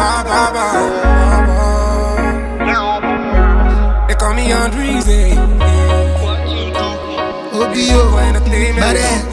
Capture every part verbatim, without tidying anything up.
ba ba ba. They call me Andreezy. O B O, Badass,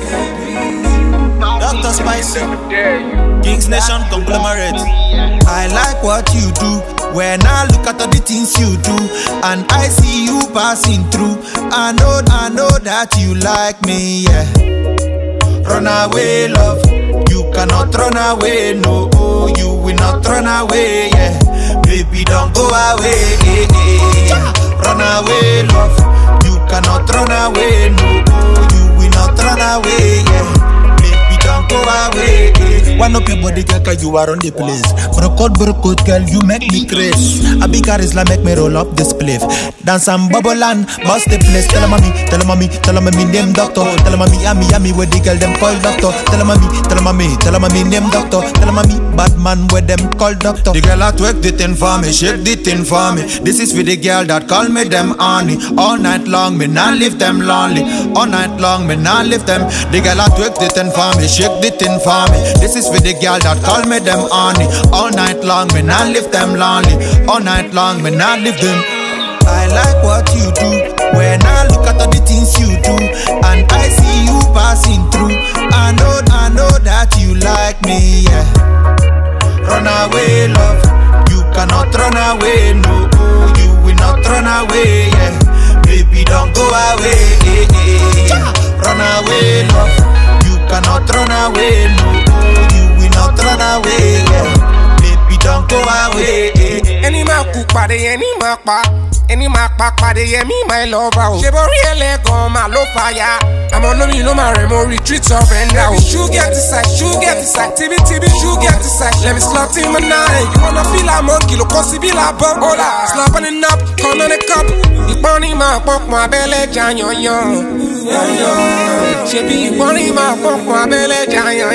Doctor Spicy, Kings Nation Conglomerate. I like what you do. When I look at all the things you do, and I see you passing through, I know, I know that you like me, yeah. Run away, love. You cannot run away, no. You will not run away, yeah. Baby, don't go away, yeah, yeah. Run away, love. You cannot run away, no. You will not run away, yeah. Baby, don't go away, yeah. One up your body, girl, cause you are on the place. Broke out, broke out, girl, you make me crazy. A big charisma make me roll up this spliff. Dance and bubble and bust the place. Tell her mommy, tell her mommy, tell her mommy name doctor. Tell her mommy, yummy, yummy, where the girl them call doctor. Tell her mommy, tell her mommy, tell her mommy name doctor. Tell her mommy, bad man where them call doctor. The girl at work, the thing for me, shake the thing for me. This is for the girl that call me them honey. All night long, me not leave them lonely. All night long, me not leave them. The girl at work, the thing for me, shake the thing for me. This is for the girl that call me them honey. All night long, me not leave them lonely. All night long, me not leave them. I like what you do. When I look at all the things you do, and I see you passing through, I know, I know that you like me, yeah. Run away, love. You cannot run away, no. You will not run away, yeah. Baby, don't go away, yeah, yeah. Run away, love. You cannot run away, no. You will not run away, yeah. Baby, don't go away, yeah. Any man cook party, any man pa. Any man pack party, yeah, me my lover. She bo really gone, my low fire. I'm on me, no my remo retreat surrender. You get the side, you get the side. T B T B, you get the side. Let me slap in my night. You wanna feel a monkey, look on be like bump. Hola, slapping it up, come on the cup. You bunny my pop, my belly, Jan, yo, yo. She be bunny my pop, my belly, Jan, yo,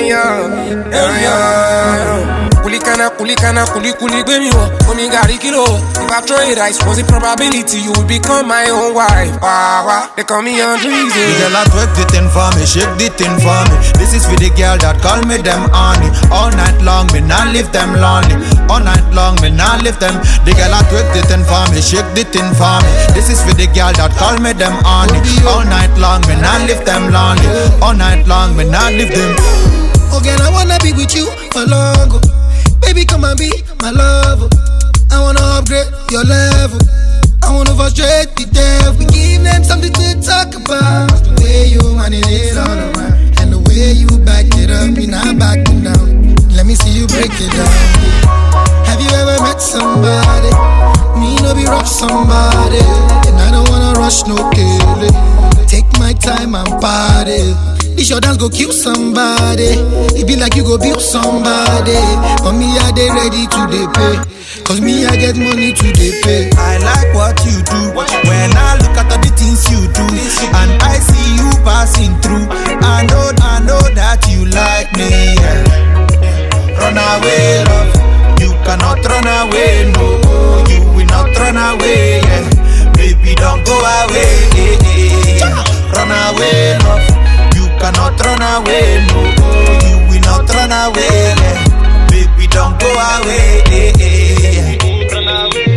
yo. Kulikana, kulikana, kuli kuli gbemi o. Omi gari kilo. If I throw it rice, was it probability you will become my own wife? Wawa, they call me Andreezy. The girl at work the thing for me, shake the thing for me. This is for the girl that call me them honey. All night long, me not leave them lonely. All night long, me not leave them. The girl at work the thing for me, shake the thing for me. This is for the girl that call me them honey. All night long, me not leave them lonely. All night long, me not leave them. oh girl, I wanna be with you for long. Baby, come and be my lover. I wanna upgrade your level. I wanna frustrate the devil. Give them something to talk about. The way you manage it all around, and the way you back it up, you're not backing down. Let me see you break it down. Have you ever met somebody? Me no be rough somebody, and I don't wanna rush no kill. Take my time and party. This your dance go kill somebody. It be like you go build somebody. For me, I they ready to they pay. Cause me, I get money to they pay. I like what you do. When I look at all the things you do, and I see you passing through, I know, I know that you like me, yeah. Run away, love. You cannot run away, no. You will not run away, yeah. Baby, don't go away, yeah, yeah. Run away, love. Cannot run away, no. You will not run away, yeah. Baby, don't go away, yeah, yeah. Run away.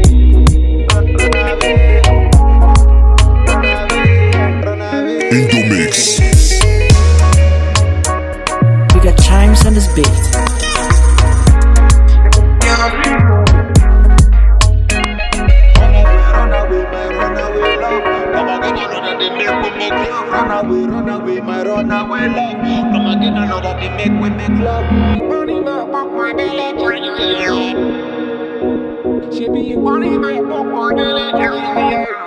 In the mix. We got chimes on this beat. Run away, run away, my run away love. Come again, another they make we make love. Money my pop, my belly, she be money my pop, my belly,